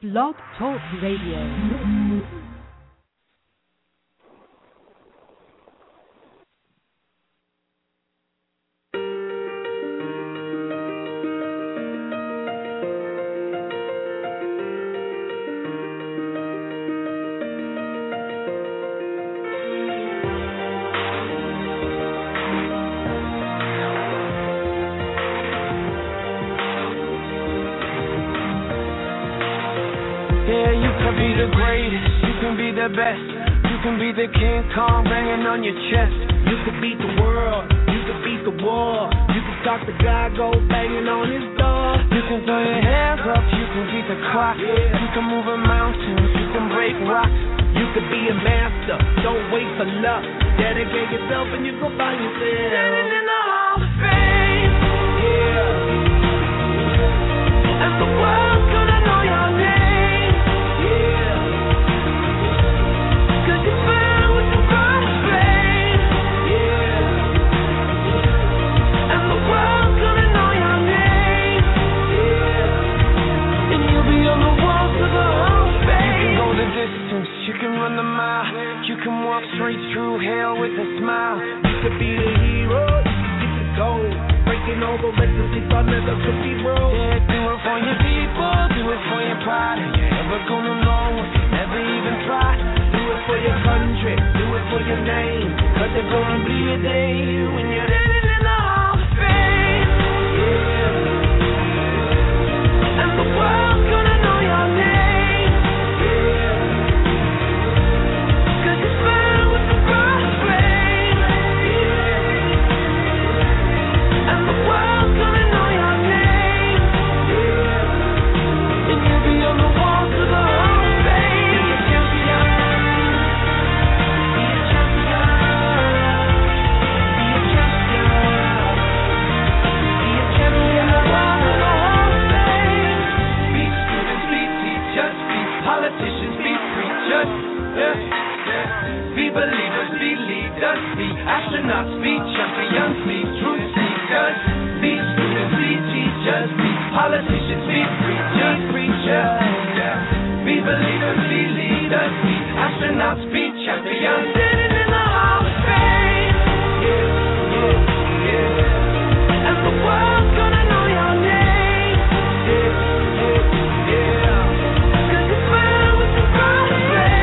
Blog Talk Radio. Best. You can be the King Kong banging on your chest. You could beat the world, you could beat the war. You can talk to God, go banging on his door. You can throw your hands up, you can beat the clock. You can move a mountain, you can break rocks. You could be a master, don't wait for luck. Dedicate yourself and you go find yourself standing in the Hall of Fame. Yeah. And the world's gonna know your name. Run the mile, you can walk straight through hell with a smile. You could be the hero, you could get the gold. Breaking all the records they thought never could be broke. Yeah, do it for your people, do it for your pride. Are you ever gonna know if you never even try? Do it for your country, do it for your name. Cause there's gonna be a day when you're living in the Hall of Fame. Yeah. And the world's gonna know your name. Be believers, be leaders, be astronauts, be champions, be truth seekers, be students, be teachers, be politicians, be preachers, be believers, be leaders, be astronauts, be champions, sitting in the Hall of Fame. Yeah, yeah, yeah. And the world's gonna know your name. Yeah, yeah, yeah. Cause it's filled with the bright flame.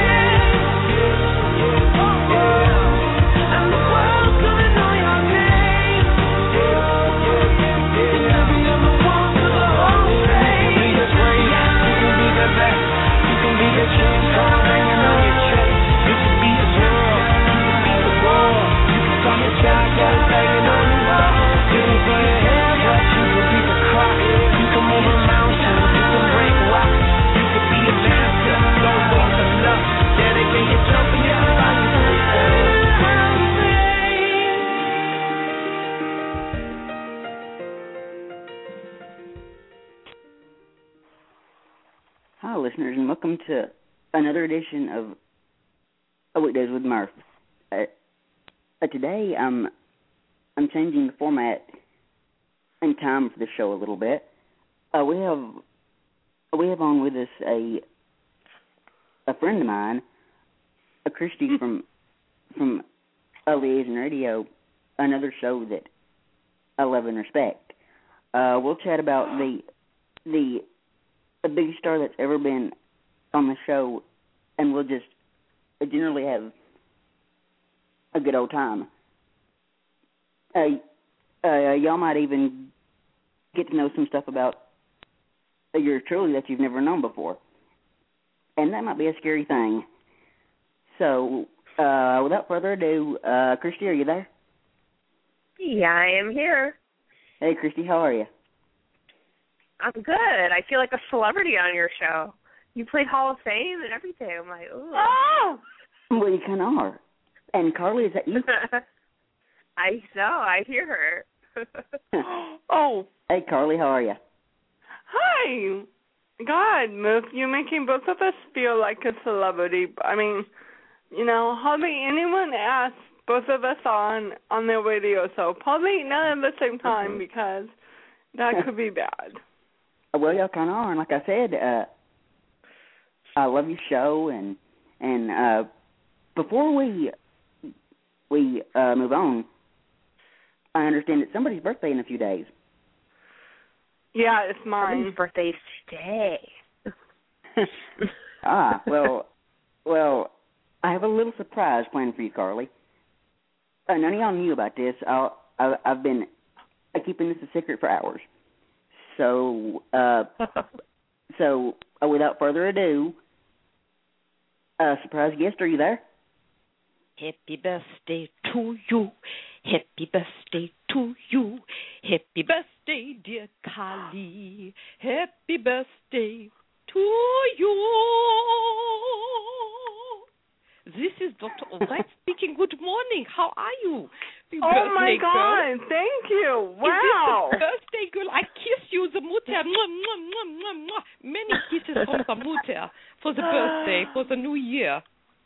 Hi, listeners, and welcome to another edition of Weekdays with Murph. Today, I'm changing the format and time for the show a little bit. We have on with us a friend of mine, a Christy from Liaison Radio, another show that I love and respect. We'll chat about the biggest star that's ever been on the show, and we'll just generally have a good old time. Y'all might even get to know some stuff about yours truly that you've never known before, and that might be a scary thing. So, without further ado, Christy, are you there? Yeah, I am here. Hey, Christy, how are you? I'm good. I feel like a celebrity on your show. You played Hall of Fame and everything. I'm like, ooh. Oh! Well, you kind of are. And Carly, is that you? I know. I hear her. Oh. Hey, Carly, how are you? Hi. God, Moose, you're making both of us feel like a celebrity. I mean, you know, hardly anyone asks both of us on their radio, so probably not at the same time because that could be bad. Well, y'all kind of are. And like I said, I love your show, and before we move on, I understand it's somebody's birthday in a few days. Yeah, it's mine. Somebody's birthday's today. Well, I have a little surprise planned for you, Carly. None of y'all knew about this. I've been keeping this a secret for hours. So, without further ado, surprise guest, are you there? Happy birthday to you. Happy birthday to you. Happy birthday, dear Carly. Happy birthday to you. This is Dr. Albright speaking. Good morning. How are you? Oh, my God. Girl. Thank you. Wow. Is this the birthday girl? I kiss you, the mutter. Many kisses from the mutter for the birthday, for the new year.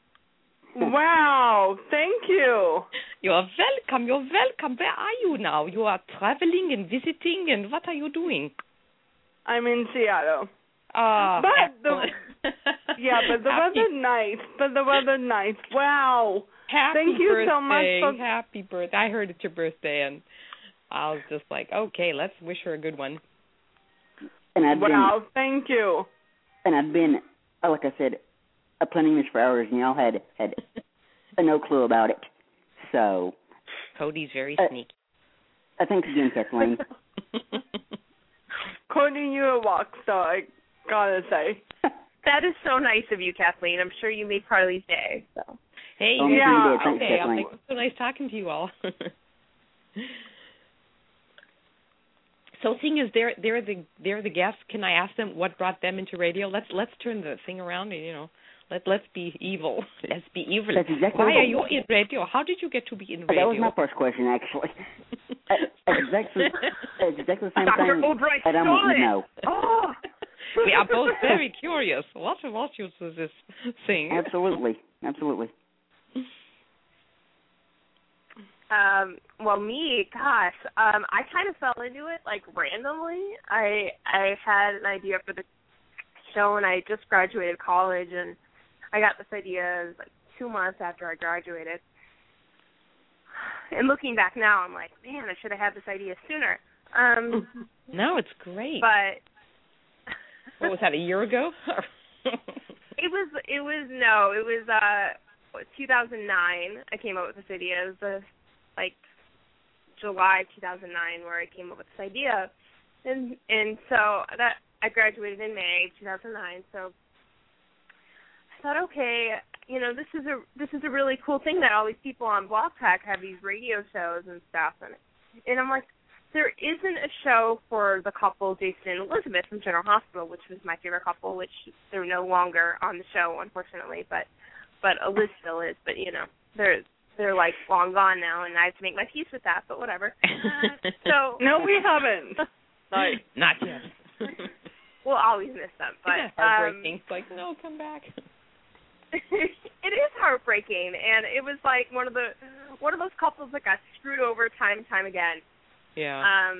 Wow. Thank you. You're welcome. You're welcome. Where are you now? You are traveling and visiting, and what are you doing? I'm in Seattle. But the weather's nice. Wow. Thank you birthday. so much. Happy birthday. I heard it's your birthday, and I was just like, okay, let's wish her a good one. And thank you. And I've been, like I said, planning this for hours, and y'all had no clue about it. So Cody's very sneaky. Thanks again, Kathleen. Cody, you're a rock star, I gotta say. That is so nice of you, Kathleen. I'm sure you made Carly's day. So. Hey, yeah. Thanks, okay. Kathleen. It's so nice talking to you all. So, seeing as they're the guests, can I ask them what brought them into radio? Let's turn the thing around and let's be evil. Let's be evil. That's exactly Why are you in radio? How did you get to be in radio? That was my first question, actually. exactly the same Dr. thing. Albright I don't want to know. Oh. We are both very curious. What is this thing? Absolutely. Well, me, gosh, I kind of fell into it like randomly. I had an idea for the show, and I just graduated college, and I got this idea like 2 months after I graduated. And looking back now, I'm like, man, I should have had this idea sooner. No, it's great. But what was that, a year ago? It was 2009. I came up with this idea. It was July 2009 where I came up with this idea, and so that I graduated in May 2009. So I thought, okay, this is a really cool thing that all these people on Blog Talk have these radio shows and stuff, and I'm like, there isn't a show for the couple Jason and Elizabeth from General Hospital, which was my favorite couple, which they're no longer on the show, unfortunately, but Liz still is, but they're like long gone now, and I have to make my peace with that, but whatever. So no, we haven't. Not yet. We'll always miss them, but heartbreaking. It's like, no, come back. It is heartbreaking, and it was like one of those couples that got screwed over time and time again. Yeah.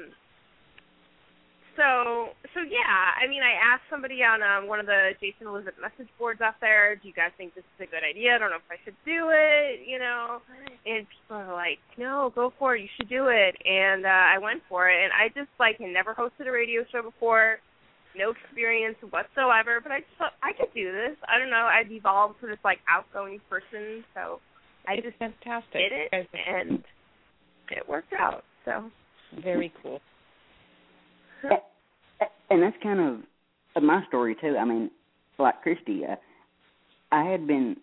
So yeah, I mean, I asked somebody on one of the Jason Elizabeth message boards out there, do you guys think this is a good idea? I don't know if I should do it, and people are like, no, go for it, you should do it, and I went for it, and I just had never hosted a radio show before, no experience whatsoever, but I just thought I could do this. I don't know, I've evolved to this outgoing person, so I just fantastic. did it, and it worked out, so. Very cool. And that's kind of my story, too. I mean, like Christy, I had been,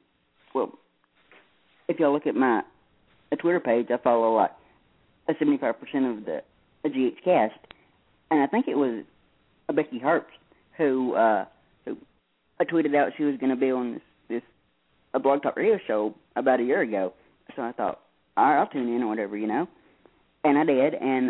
if y'all look at my Twitter page, I follow 75% of the GH cast, and I think it was Becky Herbst who tweeted out she was going to be on this Blog Talk radio show about a year ago. So I thought, all right, I'll tune in or whatever, And I did, and,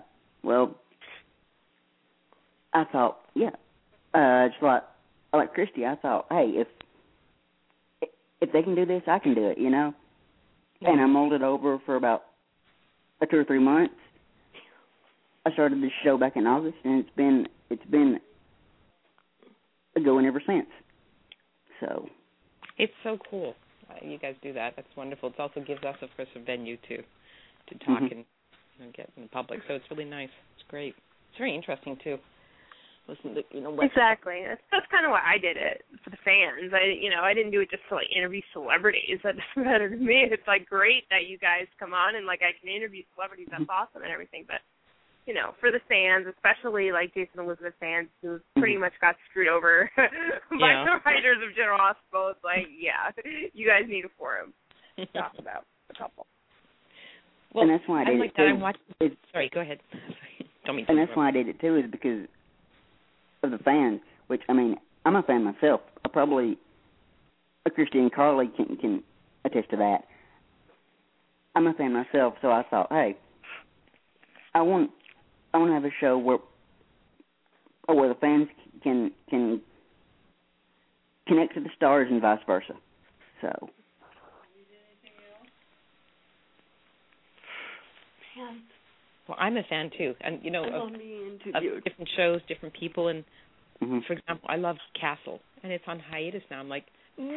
I thought, just like Christy, I thought, hey, if they can do this, I can do it, Yeah. And I mulled it over for about 2 or 3 months. I started this show back in August, and it's been going ever since. So it's so cool. You guys do that. That's wonderful. It also gives us, of course, a venue to talk and get in the public. So it's really nice. It's great. It's very interesting too. Listen to exactly. That's kind of why I did it for the fans. I didn't do it just to interview celebrities. That doesn't matter to me. It's great that you guys come on and I can interview celebrities. That's awesome and everything. But for the fans, especially Jason Elizabeth fans who pretty much got screwed over by the writers of General Hospital, it's you guys need a forum to talk about a couple. Well, and that's why I did it too. Sorry, go ahead. Don't mean to. And that's why I did it too, is because of the fans, which, I'm a fan myself. Probably Christy and Carly can attest to that. I'm a fan myself, so I thought, hey, I want to have a show where the fans can connect to the stars and vice versa. So. Well, I'm a fan too, and of different shows, different people, and for example, I love Castle, and it's on hiatus now. I'm like, no,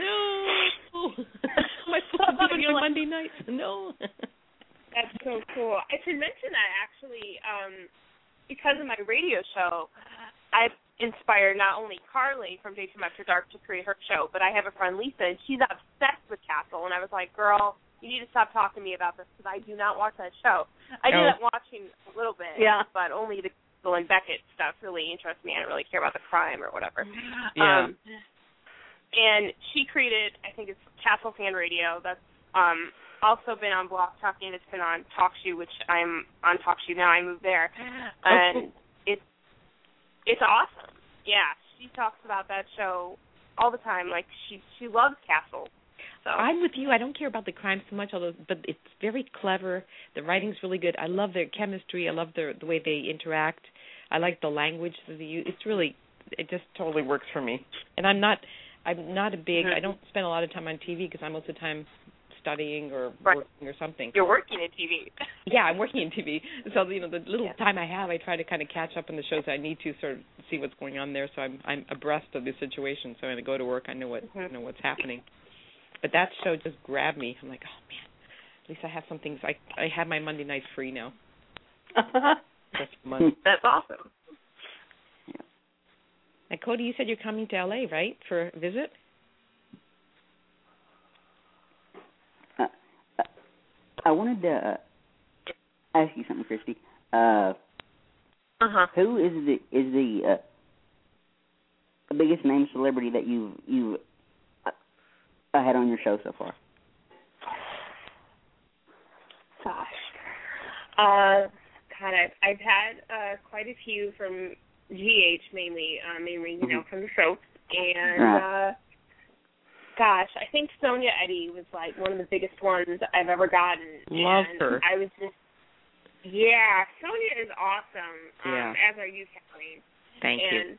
am I supposed to do it on Monday nights? No. That's so cool. I should mention that actually, because of my radio show, I've inspired not only Carly from Day Too After Dark to create her show, but I have a friend Lisa, and she's obsessed with Castle, and I was like, girl, you need to stop talking to me about this because I do not watch that show. I ended up watching a little bit, but only the Bill and Beckett stuff really interests me. I don't really care about the crime or whatever. Yeah. And she created, I think it's Castle Fan Radio. That's also been on Blog Talk, and it's been on TalkShoe, which I'm on TalkShoe now. I moved there. And it's awesome. Yeah, she talks about that show all the time. She loves Castle. So. I'm with you. I don't care about the crime so much, but it's very clever. The writing's really good. I love their chemistry. I love the way they interact. I like the language that they use. It just totally works for me. And I'm not a big. I don't spend a lot of time on TV because I'm most of the time studying or working or something. You're working in TV. Yeah, I'm working in TV. So the little time I have, I try to kind of catch up on the shows I need to sort of see what's going on there. So I'm abreast of the situation. So when I go to work, I know what's happening. But that show just grabbed me. I'm like, oh, man, at least I have some things. I have my Monday nights free now. That's awesome. Yeah. Now, Cody, you said you're coming to L.A., right, for a visit? I wanted to ask you something, Christy. Who is the biggest name celebrity that you've had on your show so far? Gosh. I've had quite a few from GH mainly from the show. And, gosh, I think Sonia Eddy was, one of the biggest ones I've ever gotten. Love her. I was just, Sonia is awesome, as are you, Kathleen. Thank you.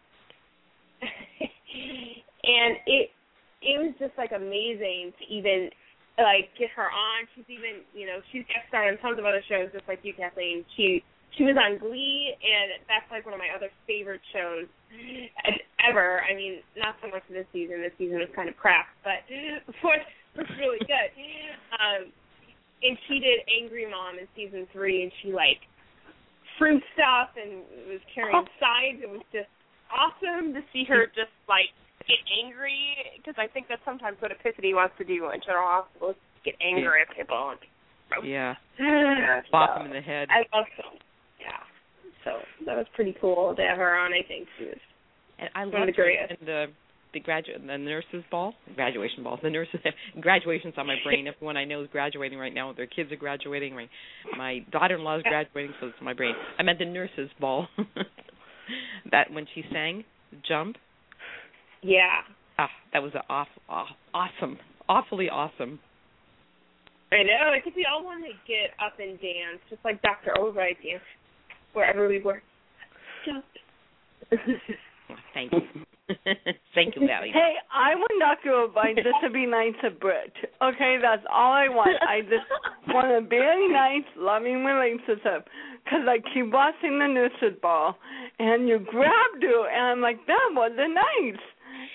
And it was just amazing to even get her on. She's even she's guest starred on tons of other shows just like you, Kathleen. She was on Glee, and that's one of my other favorite shows ever. I mean, not so much this season. This season was kind of crap, but before it was really good. And she did Angry Mom in season 3, and she threw stuff and was carrying signs. It was just awesome to see her just get angry, because I think that's sometimes what Epiphany wants to do in General Hospital, is get angry at people. Yeah. Bop them in the head. I love her. Yeah. So that was pretty cool to have her on. I think she was one of the greatest. And the nurses' ball, graduation ball. The nurses, graduation's on my brain. Everyone I know is graduating right now. Their kids are graduating. My daughter-in-law is graduating, so it's on my brain. I meant the nurses' ball. That when she sang Jump. Yeah. That was awesome. Awfully awesome. I know. I think we all want to get up and dance, just like Dr. Albright danced wherever we were. Jump. Thank you. Thank you, Valley. Hey, I want Dr. Albright just to be nice to Britt. Okay, that's all I want. I just want a very nice, loving relationship. Because I keep watching the nurses' ball, and you grabbed her, and I'm like, that wasn't nice.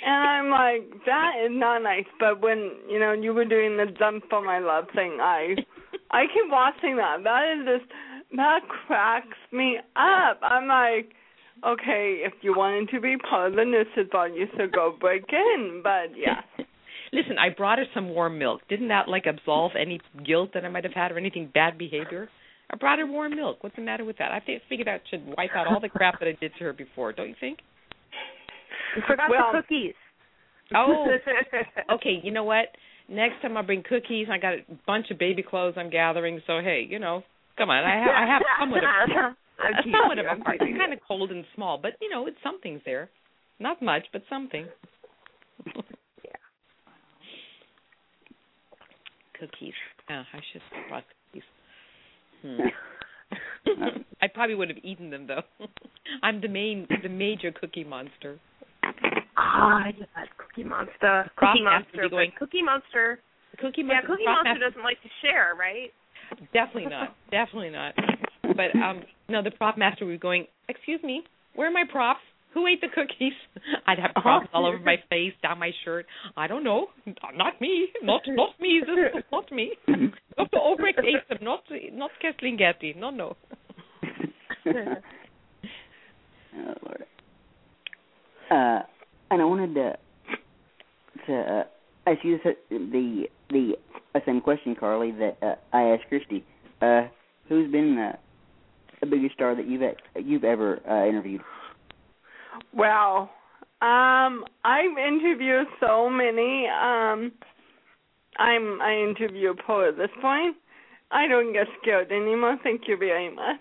And I'm like, that is not nice. But when, you were doing the Dump for My Love thing, I keep watching that. That cracks me up. I'm like, okay, if you wanted to be part of the Nurses Bar, you should go break in. But, yeah. Listen, I brought her some warm milk. Didn't that, absolve any guilt that I might have had or anything bad behavior? I brought her warm milk. What's the matter with that? I figured that should wipe out all the crap that I did to her before, don't you think? You forgot the cookies. Oh, okay, you know what? Next time I'll bring cookies. I got a bunch of baby clothes I'm gathering, so, hey, come on. I have somewhat of a heart. It's kind of cold and small, but, it's something's there. Not much, but something. Cookies. Oh, I should have brought cookies. I probably would have eaten them, though. I'm the major cookie monster. Yes, Cookie Monster. Cookie Monster doesn't like to share, right? Definitely not. But, no, the prop master would be going, excuse me, where are my props? Who ate the cookies? I'd have props all over my face, down my shirt. I don't know. Not me. Not me. This is not me. Dr. Obrecht ate them, not Kathleen Getty. No. Oh, Lord. And I wanted to ask you the same question, Carly, that I asked Christy. Who's been the biggest star that you've ever interviewed? Well, I've interviewed so many. I interview a poet at this point. I don't get scared anymore. Thank you very much.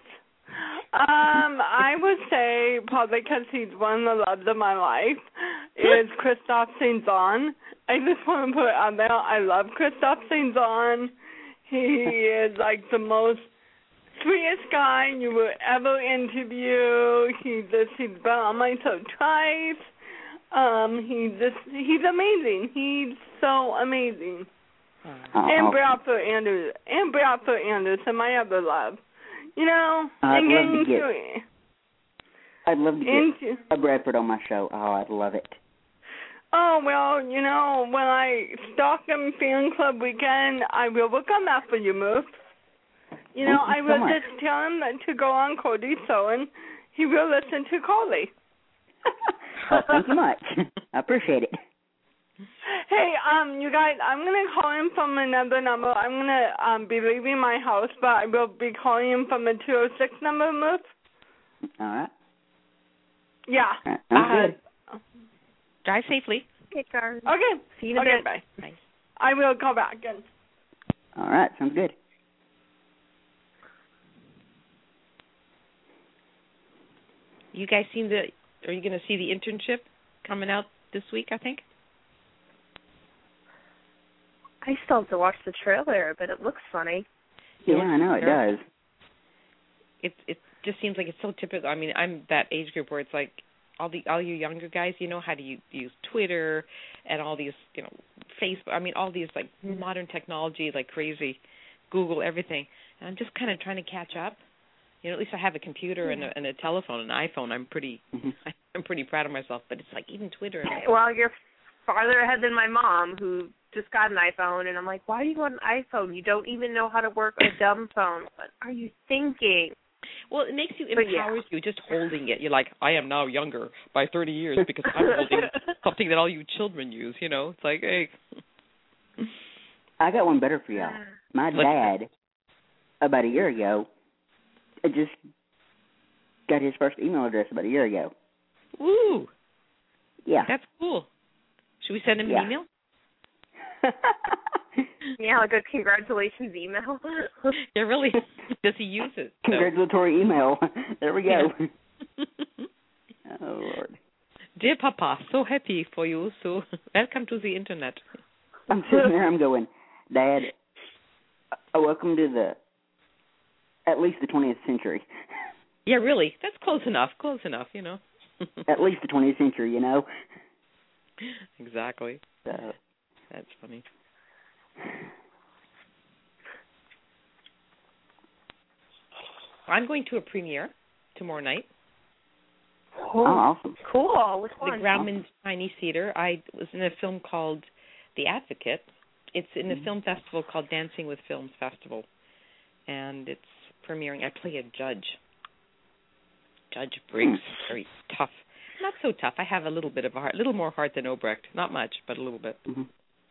I would say, probably because he's one of the loves of my life, is Christophe Saint-Jean. I just want to put it out there. I love Christophe Saint-Jean. He is the most sweetest guy you will ever interview. He's been on my show twice. He's amazing. He's so amazing. And Bradford Anderson, my other love. I'd love to get a Bradford on my show. Oh, I'd love it. Oh, well, when I stalk him fan club weekend, I will work on that for you, Murph. I will just tell him to go on Cody's show, and he will listen to Carly. Thank you much. I appreciate it. Hey, you guys, I'm going to call him from another number. I'm going to be leaving my house, but I will be calling him from a 206 number, Murph. All right. Yeah. Good. Drive safely. Okay, Carly. Okay. See you in a bit. Bye. Bye. I will call back again. All right. Sounds good. You guys are you going to see the internship coming out this week, I think? I still have to watch the trailer, but it looks funny. Yeah, I know, it does. It just seems like it's so typical. I mean, I'm that age group where it's like all you younger guys, how to use Twitter and all these, Facebook. I mean, all these modern technology, crazy, Google everything. And I'm just kind of trying to catch up. At least I have a computer and a telephone, an iPhone. I'm pretty proud of myself. But it's even Twitter. Well, you're farther ahead than my mom, who just got an iPhone, and I'm like, why do you want an iPhone? You don't even know how to work a dumb phone. What are you thinking? Well, it makes you, empowers you just holding it. You're like, I am now younger by 30 years because I'm holding something that all you children use, It's like, hey. I got one better for y'all. My dad, about a year ago, just got his first email address about a year ago. Woo! Yeah. That's cool. Should we send him an email? Yeah, a good congratulations email. Yeah, really. Does he use it? Congratulatory email. There we go. Yeah. Oh, Lord. Dear Papa, so happy for you. So welcome to the internet. I'm sitting there, I'm going, Dad, welcome to at least the 20th century. Yeah, really. That's close enough, At least the 20th century, Exactly. So. That's funny. I'm going to a premiere tomorrow night. Oh, awesome. Cool. Which The one? Grauman's Chinese Theater. I was in a film called The Advocate. It's in a film festival called Dancing with Films Festival, and it's premiering. I play a judge. Judge Briggs. Very tough. Not so tough. I have a little bit of a heart, a little more heart than Obrecht. Not much, but a little bit. Mm-hmm.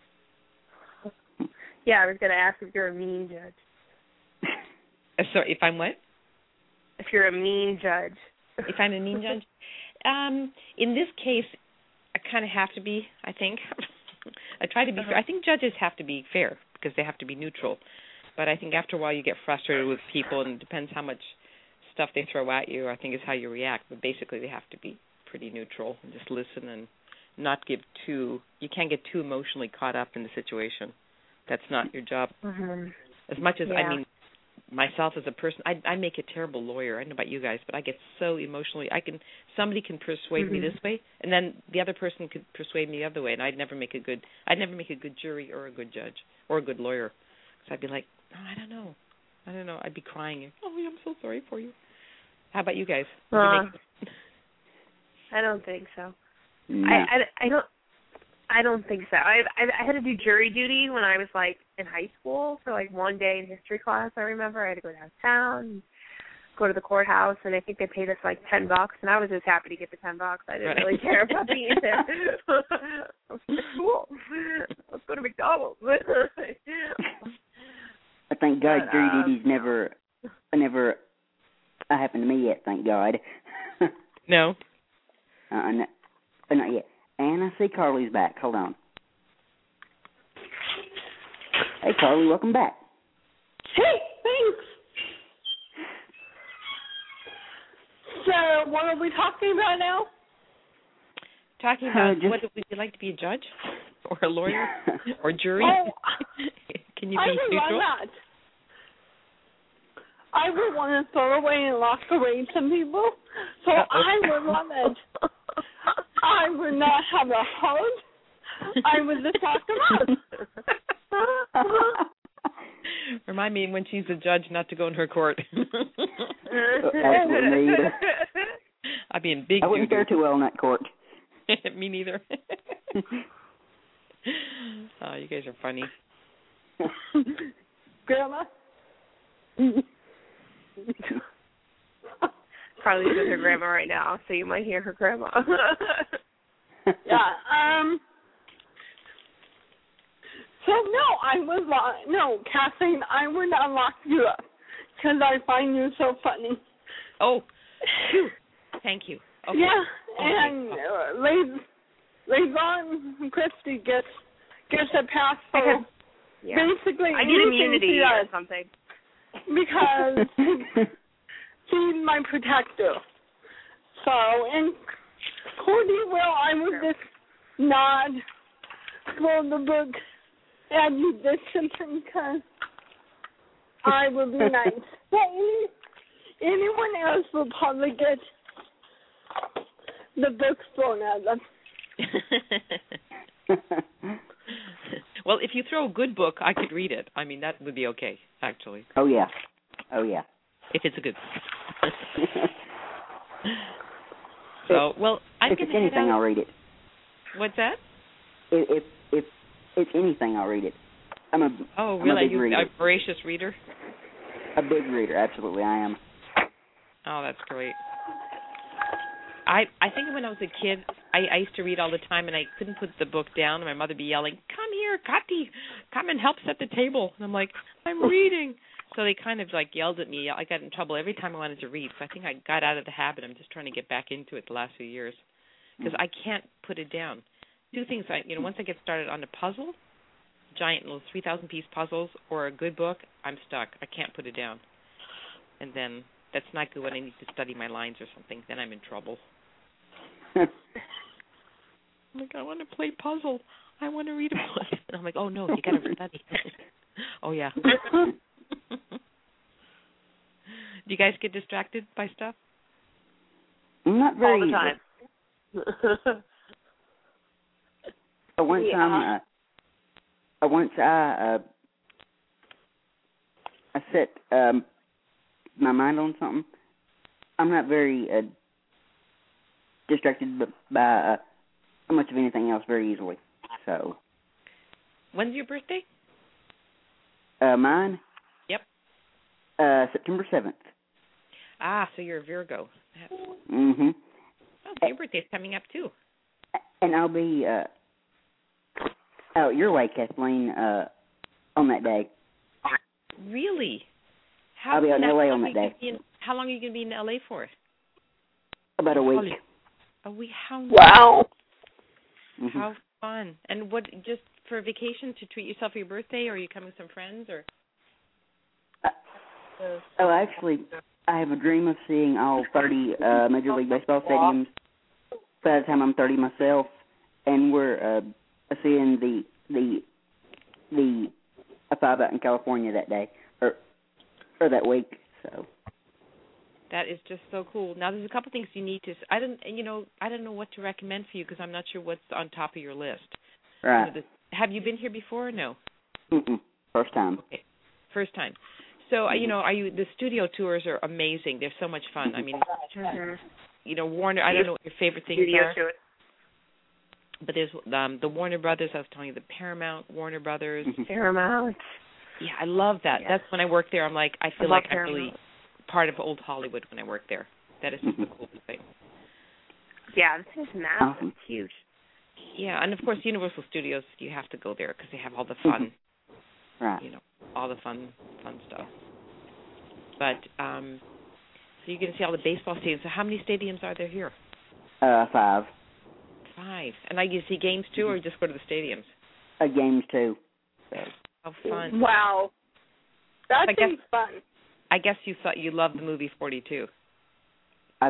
Yeah, I was going to ask if you're a mean judge. Sorry, if I'm what? If you're a mean judge. If I'm a mean judge? In this case, I kind of have to be, I think. I try to be fair. I think judges have to be fair because they have to be neutral. But I think after a while you get frustrated with people, and it depends how much stuff they throw at you. I think is how you react. But basically they have to be pretty neutral and just listen and not give too, you can't get too emotionally caught up in the situation. That's not your job. Mm-hmm. As much as, Yeah. I mean, myself as a person, I make a terrible lawyer. I don't know about you guys, but I get so emotionally, somebody can persuade me this way, and then the other person could persuade me the other way, and I'd never make a good jury or a good judge or a good lawyer. So I'd be like, oh, I don't know. I'd be crying. Oh, I'm so sorry for you. How about you guys? I don't think so. No. I don't think so. I had to do jury duty when I was like in high school for like one day in history class. I remember I had to go downtown, go to the courthouse, and I think they paid us like $10, and I was just happy to get the $10. I didn't really care about being there. I was like, cool. Let's go to McDonald's. I thank God jury duty's never happened to me yet. Thank God. No. Not yet. And I see Carly's back. Hold on. Hey, Carly, welcome back. Hey, thanks. So, what are we talking about now? Talking about just- would you like to be a judge or a lawyer or jury? Oh, Can you I be would neutral? love that. I would want to throw away and lock away some people, so I would love it. I would not have a hug. I would just lock them up. Remind me when she's a judge not to go in her court. Absolutely me either. I'd be in big I wouldn't fare too well in that court. Me neither. Oh, you guys are funny. Grandma? Carly's with her grandma right now, so you might hear her grandma. Yeah. So no, Kathleen, I would not lock you up because I find you so funny. Oh, phew. Thank you. Okay. Yeah, Okay. and Levon Christie gets a pass for basically I need anything immunity she or does something. because she's my protector. So, and Cody, well, I would just nod, throw the book at you this because I would be nice. But anyone else will probably get the book thrown at them. Well, if you throw a good book, I could read it. I mean, that would be okay, actually. Oh yeah. If it's a good book. So, well, I'm if going it's to head anything, out. I'll read it. What's that? If it's anything, I'll read it. I'm a big reader. A voracious reader? A big reader, absolutely, I am. Oh, that's great. I think when I was a kid, I used to read all the time, and I couldn't put the book down, and my mother would be yelling, "Come here, Kati, come and help set the table." And I'm like, "I'm reading." So they kind of like yelled at me. I got in trouble every time I wanted to read. So I think I got out of the habit. I'm just trying to get back into it the last few years because I can't put it down. Two things. Once I get started on a puzzle, giant little 3,000-piece puzzles, or a good book, I'm stuck. I can't put it down. And then that's not good when I need to study my lines or something. Then I'm in trouble. I'm like, I want to play puzzle. I want to read a book. And I'm like, oh, no, you got to study. Oh, yeah. Do you guys get distracted by stuff? Not very All the easily. time. But once I set my mind on something, I'm not very distracted by much of anything else very easily. So. When's your birthday? Mine? Yep. September 7th. Ah, so you're a Virgo. Mm-hmm. Oh, so your birthday's coming up, too. And I'll be out your way, Kathleen, on that day. Really? I'll be out in L.A. on that day. How long are you going to be in L.A. for? About a week. A week? How nice. Wow. Mm-hmm. How fun. And what, just for a vacation to treat yourself for your birthday, or are you coming with some friends, or? Actually, I have a dream of seeing all 30 Major League Baseball stadiums by the time I'm 30 myself, and we're seeing the 5 out in California that day, or that week, so. That is just so cool. Now, there's a couple things you need to. I don't know what to recommend for you because I'm not sure what's on top of your list. Right. Have you been here before or no? Mm-mm. First time. Okay. First time. So, the studio tours are amazing. They're so much fun. I mean, Warner. I don't know what your favorite things are. But there's the Warner Brothers. I was telling you, the Paramount, Warner Brothers. Paramount. Yeah, I love that. Yeah. That's when I work there. I feel like I'm Paramount. really part of old Hollywood when I work there. That is just the coolest thing. Yeah, this is massive. It's huge. Yeah, and of course, Universal Studios, you have to go there because they have all the fun. Right. All the fun stuff. But, so you're going to see all the baseball stadiums. So how many stadiums are there here? 5. 5. And I get to see games too, or just go to the stadiums? Games too. So. How fun. Wow. That seems fun. I guess you thought you loved the movie 42. I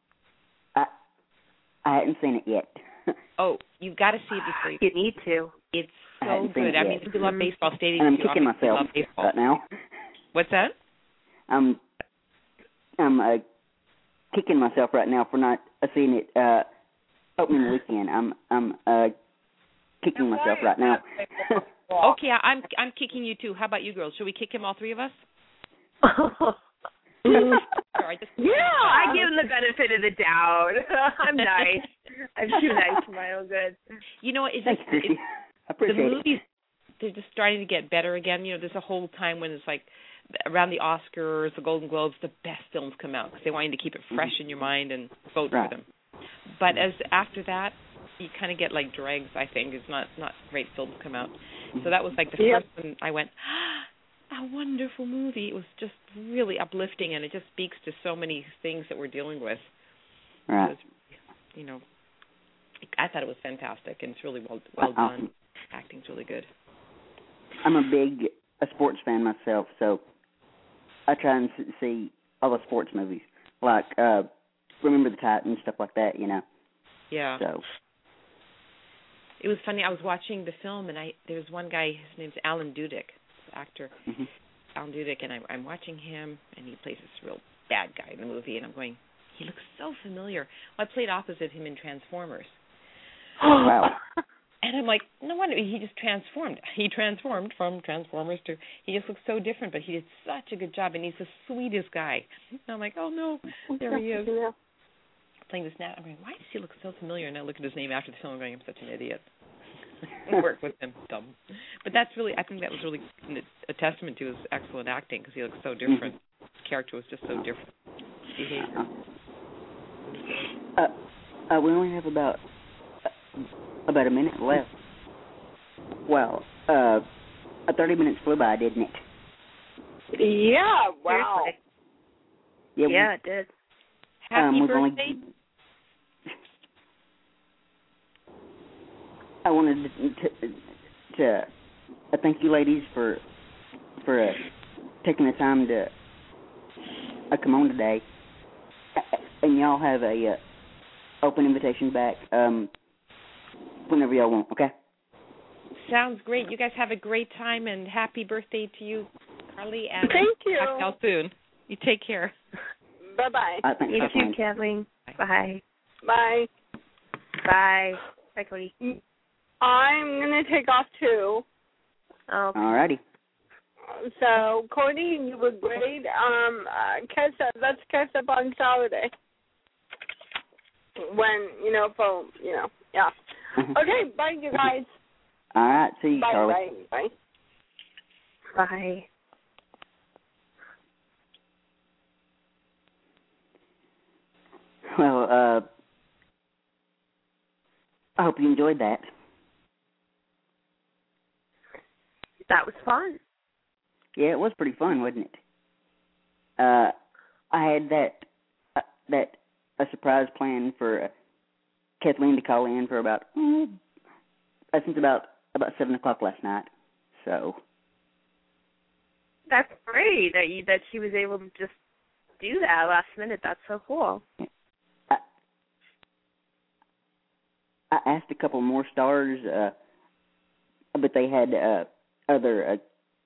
hadn't seen it yet. Oh, you've got to see it before you need to. It's so good. I mean, if you love baseball stadiums, and I'm you kicking myself love baseball. right now. What's that? I'm kicking myself right now for not seeing it opening weekend. I'm kicking myself right now. Okay, I'm kicking you too. How about you girls? Should we kick him, all three of us? I give him the benefit of the doubt. I'm nice. I'm too nice for my own good. You know what? The movies, they're just starting to get better again. There's a whole time when it's like around the Oscars, the Golden Globes, the best films come out because they want you to keep it fresh in your mind and vote for them. But after that, you kind of get like dregs, I think. It's not great films come out. So that was like the first one I went, a wonderful movie. It was just really uplifting, and it just speaks to so many things that we're dealing with. Right. It was, I thought it was fantastic, and it's really well done. Acting's really good. I'm a big sports fan myself, so I try and see all the sports movies, like Remember the Titans, stuff like that, Yeah. So. It was funny. I was watching the film, and there was one guy, his name's Alan Tudyk, the actor, Alan Tudyk, and I'm watching him, and he plays this real bad guy in the movie, and I'm going, he looks so familiar. Well, I played opposite him in Transformers. Wow. And I'm like, no wonder, he just transformed. He transformed from Transformers to, he just looks so different, but he did such a good job, and he's the sweetest guy. And I'm like, oh, no, there he is. Playing this now, I'm going, why does he look so familiar? And I look at his name after the film, I'm going, I'm such an idiot. Work with him, dumb. But that's really, I think that was really a testament to his excellent acting because he looks so different. His character was just so different. Behavior. We only have about a minute left. Well, 30 minutes flew by, didn't it? Yeah, wow. Yeah, it did. Happy birthday. I wanted to thank you ladies for taking the time to come on today. And y'all have a open invitation back whenever y'all want, okay? Sounds great. You guys have a great time, and happy birthday to you, Carly. And thank you. Talk to y'all soon. You take care. Bye-bye. You too, Kathleen. Bye. Bye. Bye. Bye, Cody. I'm going to take off too. Oh, okay. Alrighty. So, Cody, you were great. Let's catch up on Saturday. when, for, yeah. Okay, bye, you guys. All right, see you, Bye, Charlie. bye. Bye. Well, I hope you enjoyed that. That was fun. Yeah, it was pretty fun, wasn't it? I had a surprise plan for Kathleen to call in for about since about 7:00 last night. So That's great that she was able to just do that last minute. That's so cool. I asked a couple more stars, but they had other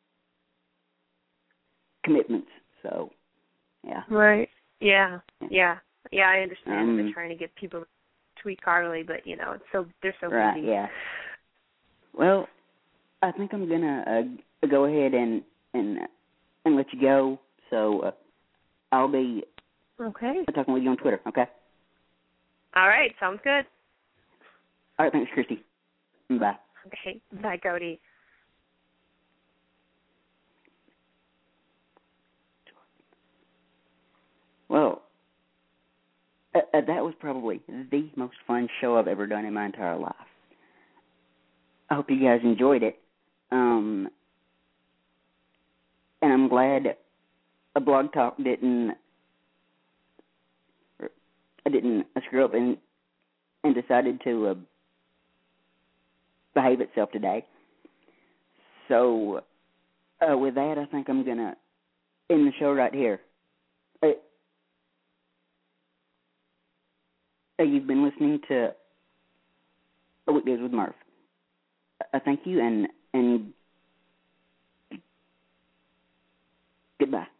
commitments. So, yeah. Right. Yeah. I understand. They're trying to get people to tweet Carly, but they're so right, busy. Yeah. Well, I think I'm gonna go ahead and let you go. So I'll be talking with you on Twitter. Okay. All right. Sounds good. All right. Thanks, Christy. Bye. Okay. Bye, Cody. Well, that was probably the most fun show I've ever done in my entire life. I hope you guys enjoyed it. And I'm glad a Blog Talk didn't screw up and decided to behave itself today. So with that, I think I'm going to end the show right here. You've been listening to Weekdays with Murph. Thank you and goodbye.